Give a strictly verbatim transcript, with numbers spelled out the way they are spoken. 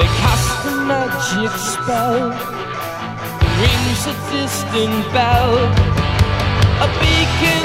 They cast a magic spell, rings a distant bell, a beacon